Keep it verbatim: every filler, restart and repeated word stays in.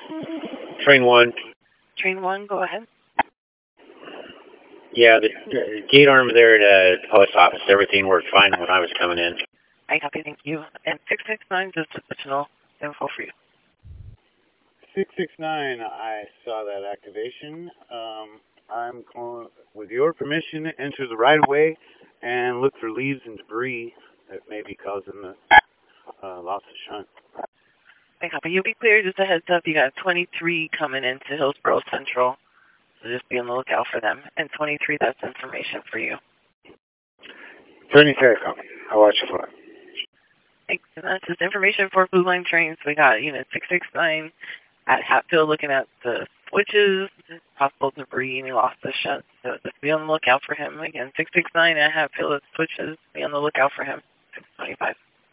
Train one. Train one, go ahead. Yeah, the, the gate arm there at uh, the post office, everything worked fine when I was coming in. I copy, thank you. And six six nine, just additional info for you. six six nine, I saw that activation. Um, I'm going, with your permission, enter the right of way and look for leaves and debris that may be causing the uh, loss of shunt. I copy. You'll be clear. Just a heads up, you got twenty-three coming into Hillsborough Central, so just be on the lookout for them. And twenty-three, that's information for you. twenty-three, copy. I'll watch you for it. Thanks. And that's just information for Blue Line trains. We got unit six six nine at Hatfield looking at the switches, possible debris, and he lost the shunt. So just be on the lookout for him. Again, six six nine at Hatfield at switches. Be on the lookout for him. six twenty-five.